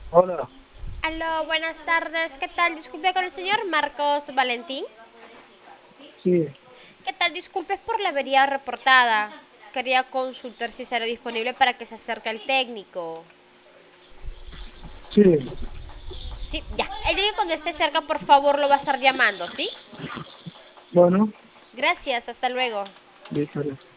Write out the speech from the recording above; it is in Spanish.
Hola, Aló, buenas tardes. ¿Qué tal? Disculpe con el señor Marcos Valentín. sí, ¿Qué tal? Disculpe por la avería reportada. Quería consultar si estará disponible para que se acerque el técnico. sí, Sí, ya. El día que cuando esté cerca, por favor, lo va a estar llamando, ¿sí? bueno, Gracias, hasta luego. listo.